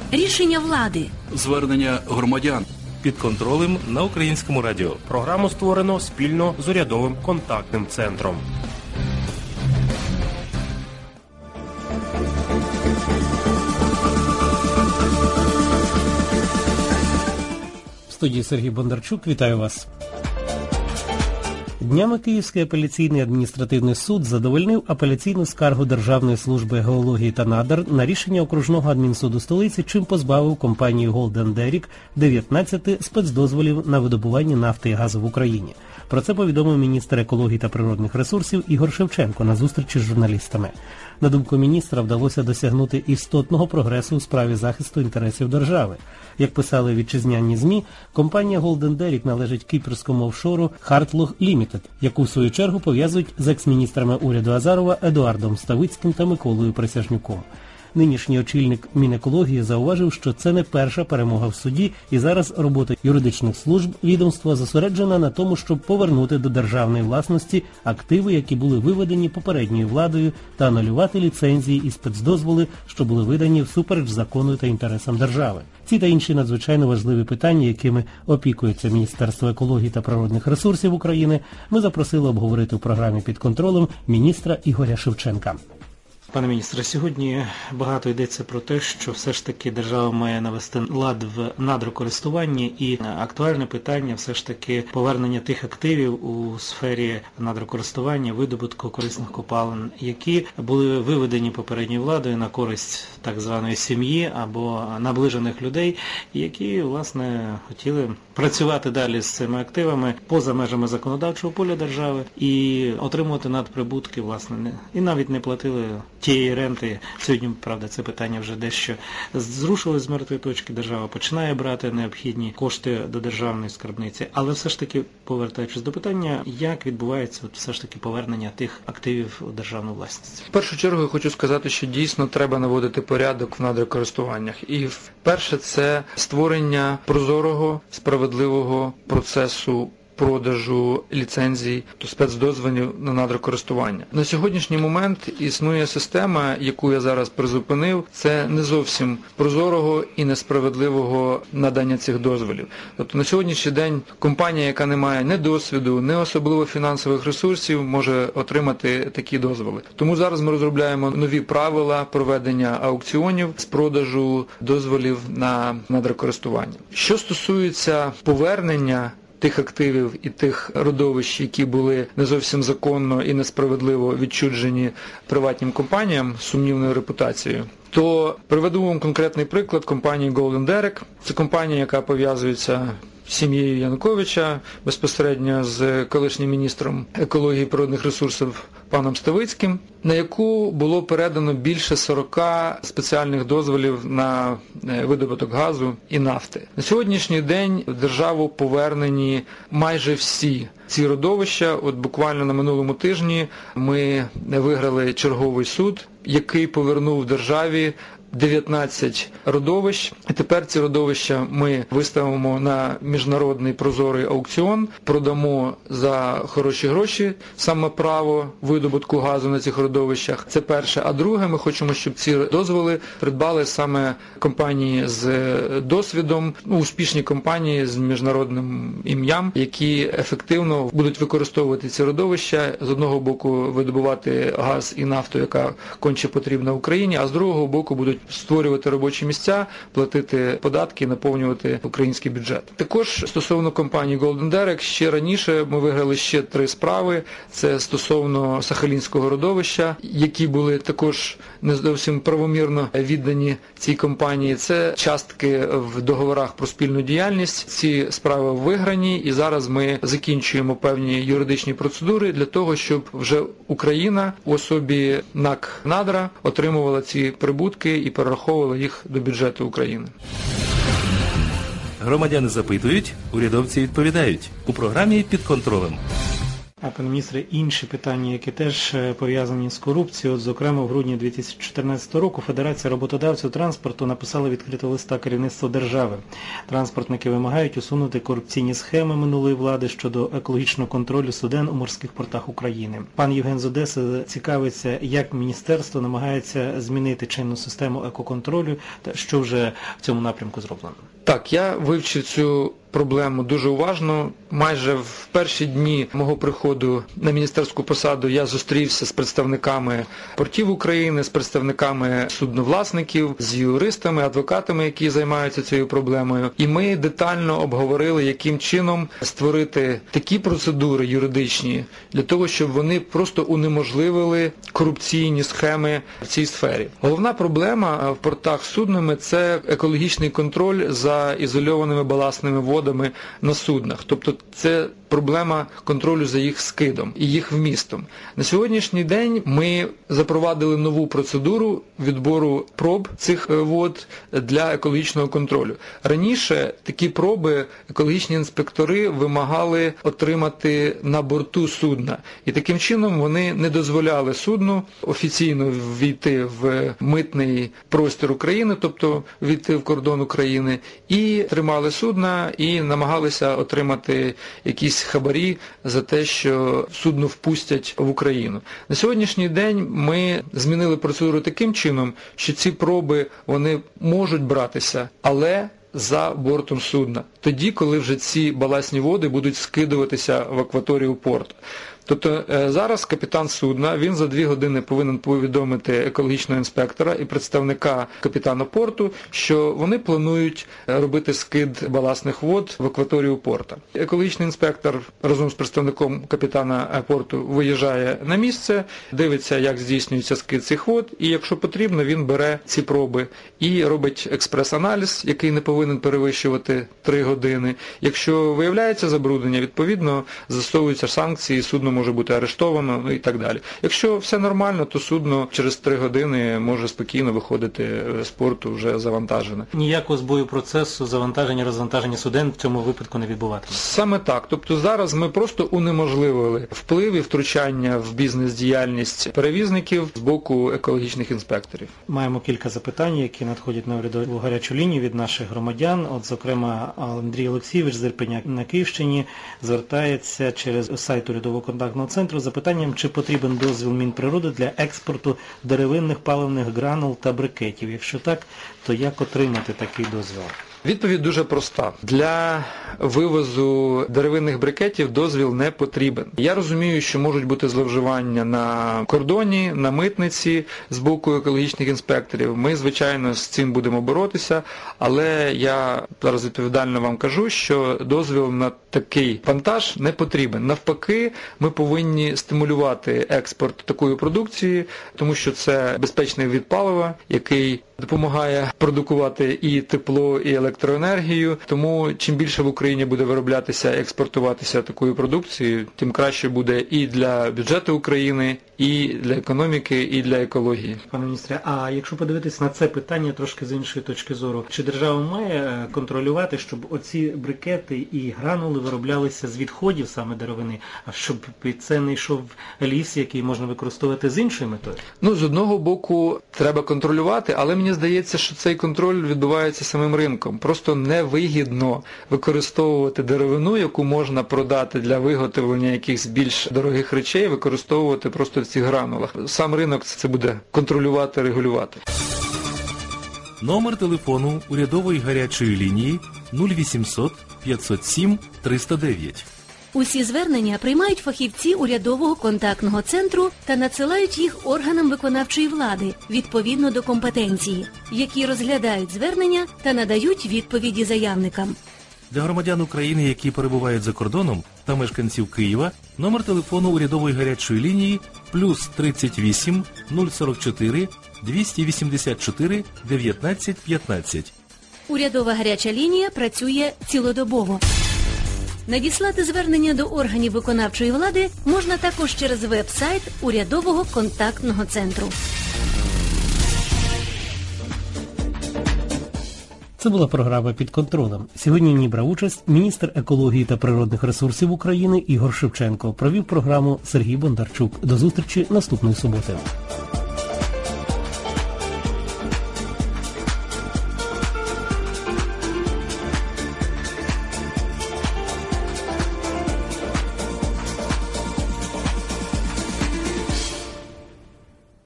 Рішення влади. Звернення громадян. Під контролем на Українському радіо. Програму створено спільно з урядовим контактним центром. В студії Сергій Бондарчук. Вітаю вас. Днями Київський апеляційний адміністративний суд задовольнив апеляційну скаргу Державної служби геології та надр на рішення окружного адмінсуду столиці, чим позбавив компанію Golden Derrick 19 спецдозволів на видобування нафти і газу в Україні. Про це повідомив міністр екології та природних ресурсів Ігор Шевченко на зустрічі з журналістами. На думку міністра, вдалося досягнути істотного прогресу у справі захисту інтересів держави. Як писали вітчизняні ЗМІ, компанія Golden Derrick належить кіпрському офшору Hartlog Limited, яку в свою чергу пов'язують з екс-міністрами уряду Азарова Едуардом Ставицьким та Миколою Присяжнюком. Нинішній очільник Мінекології зауважив, що це не перша перемога в суді, і зараз робота юридичних служб відомства зосереджена на тому, щоб повернути до державної власності активи, які були виведені попередньою владою, та анулювати ліцензії і спецдозволи, що були видані всупереч закону та інтересам держави. Ці та інші надзвичайно важливі питання, якими опікується Міністерство екології та природних ресурсів України, ми запросили обговорити у програмі «Під контролем» міністра Ігоря Шевченка. Пане міністре, сьогодні багато йдеться про те, що все ж таки держава має навести лад в надрокористуванні, і актуальне питання все ж таки повернення тих активів у сфері надрокористування, видобутку корисних копалин, які були виведені попередньою владою на користь так званої сім'ї або наближених людей, які, власне, хотіли працювати далі з цими активами поза межами законодавчого поля держави і отримувати надприбутки, власне, і навіть не платили тієї ренти. Сьогодні, правда, це питання вже дещо зрушилось з мертвої точки, держава починає брати необхідні кошти до державної скарбниці, але все ж таки, повертаючись до питання, як відбувається все ж таки повернення тих активів у державну власність? В першу чергу я хочу сказати, що дійсно треба наводити порядок в надрокористуваннях. І перше, це створення прозорого, справедливого процесу продажу ліцензій та спецдозволів на надрокористування. На сьогоднішній момент існує система, яку я зараз призупинив, це не зовсім прозорого і несправедливого надання цих дозволів. Тобто на сьогоднішній день компанія, яка не має ні досвіду, ні особливо фінансових ресурсів, може отримати такі дозволи. Тому зараз ми розробляємо нові правила проведення аукціонів з продажу дозволів на надрокористування. Що стосується повернення тих активів і тих родовищ, які були не зовсім законно і несправедливо відчужені приватним компаніям з сумнівною репутацією, то приведу вам конкретний приклад компанії Golden Derrick. Це компанія, яка пов'язується з сім'єю Януковича, безпосередньо з колишнім міністром екології і природних ресурсів паном Ставицьким, на яку було передано більше 40 спеціальних дозволів на видобуток газу і нафти. На сьогоднішній день в державу повернені майже всі ці родовища. От буквально на минулому тижні ми виграли черговий суд, який повернув державі 19 родовищ. І тепер ці родовища ми виставимо на міжнародний прозорий аукціон, продамо за хороші гроші саме право видобутку газу на цих родовищах. Це перше. А друге, ми хочемо, щоб ці дозволи придбали саме компанії з досвідом, успішні компанії з міжнародним ім'ям, які ефективно будуть використовувати ці родовища, з одного боку видобувати газ і нафту, яка конче потрібна Україні, а з другого боку будуть створювати робочі місця, платити податки, наповнювати український бюджет. Також стосовно компанії Golden Derrick, ще раніше ми виграли ще 3 справи. Це стосовно Сахалінського родовища, які були також не зовсім правомірно віддані цій компанії. Це частки в договорах про спільну діяльність. Ці справи виграні, і зараз ми закінчуємо певні юридичні процедури для того, щоб вже Україна у особі НАК «Надра» отримувала ці прибутки і перераховувала їх до бюджету України. Громадяни запитують, урядовці відповідають. У програмі «Під контролем». А, пане міністре, інші питання, які теж пов'язані з корупцією. От, зокрема, в грудні 2014 року Федерація роботодавців транспорту написала відкритого листа керівництву держави. Транспортники вимагають усунути корупційні схеми минулої влади щодо екологічного контролю суден у морських портах України. Пан Євген з Одеси цікавиться, як міністерство намагається змінити чинну систему екоконтролю та що вже в цьому напрямку зроблено. Так, я вивчив цю проблему дуже уважно. Майже в перші дні мого приходу на міністерську посаду я зустрівся з представниками портів України, з представниками судновласників, з юристами, адвокатами, які займаються цією проблемою. І ми детально обговорили, яким чином створити такі процедури юридичні для того, щоб вони просто унеможливили корупційні схеми в цій сфері. Головна проблема в портах з суднами – це екологічний контроль за ізольованими баласними водами на суднах. Тобто це проблема контролю за їх скидом і їх вмістом. На сьогоднішній день ми запровадили нову процедуру відбору проб цих вод для екологічного контролю. Раніше такі проби екологічні інспектори вимагали отримати на борту судна. І таким чином вони не дозволяли судну офіційно ввійти в митний простір України, тобто ввійти в кордон України, і тримали судна і намагалися отримати якісь хабарі за те, що судно впустять в Україну. На сьогоднішній день ми змінили процедуру таким чином, що ці проби, вони можуть братися, але за бортом судна. Тоді, коли вже ці баласні води будуть скидуватися в акваторію порту. Тобто зараз капітан судна, він за 2 години повинен повідомити екологічного інспектора і представника капітана порту, що вони планують робити скид баласних вод в акваторію порту. Екологічний інспектор разом з представником капітана порту виїжджає на місце, дивиться, як здійснюється скид цих вод, і якщо потрібно, він бере ці проби і робить експрес-аналіз, який не повинен перевищувати 3 години. Якщо виявляється забруднення, відповідно, застосовуються санкції, судно може бути арештовано і так далі. Якщо все нормально, то судно через 3 години може спокійно виходити з порту вже завантажене. Ніякого збою процесу завантаження, розвантаження суден в цьому випадку не відбуватиме? Саме так. Тобто зараз ми просто унеможливили вплив і втручання в бізнес-діяльність перевізників з боку екологічних інспекторів. Маємо кілька запитань, які надходять на урядову гарячу лінію від наших громадян. От, зокрема, Андрій Олексійович з Ірпеня на Київщині звертається через сайт урядового контактного центру з запитанням, чи потрібен дозвіл Мінприроди для експорту деревинних паливних гранул та брикетів. Якщо так, то як отримати такий дозвіл? Відповідь дуже проста. Для вивозу деревинних брикетів дозвіл не потрібен. Я розумію, що можуть бути зловживання на кордоні, на митниці з боку екологічних інспекторів. Ми, звичайно, з цим будемо боротися, але я зараз відповідально вам кажу, що дозвіл на такий вантаж не потрібен. Навпаки, ми повинні стимулювати експорт такої продукції, тому що це безпечний вид палива, який допомагає продукувати і тепло, і електроенергію. Тому чим більше в Україні буде вироблятися і експортуватися такою продукцією, тим краще буде і для бюджету України, і для економіки, і для екології. Пане міністре, а якщо подивитись на це питання трошки з іншої точки зору, чи держава має контролювати, щоб оці брикети і гранули вироблялися з відходів саме деревини, а щоб під це не йшов ліс, який можна використовувати з іншою метою? З одного боку треба контролювати, але мені здається, що цей контроль відбувається самим ринком. Просто невигідно використовувати деревину, яку можна продати для виготовлення якихось більш дорогих речей, використовувати просто в цих гранулах. Сам ринок це буде контролювати, регулювати. Номер телефону урядової гарячої лінії 0800 507 309. Усі звернення приймають фахівці урядового контактного центру та надсилають їх органам виконавчої влади відповідно до компетенції, які розглядають звернення та надають відповіді заявникам. Для громадян України, які перебувають за кордоном, та мешканців Києва, номер телефону урядової гарячої лінії плюс 38 044 284 19 15. Урядова гаряча лінія працює цілодобово. Надіслати звернення до органів виконавчої влади можна також через веб-сайт урядового контактного центру. Це була програма «Під контролем». Сьогодні в ній брав участь міністр екології та природних ресурсів України Ігор Шевченко. Провів програму Сергій Бондарчук. До зустрічі наступної суботи.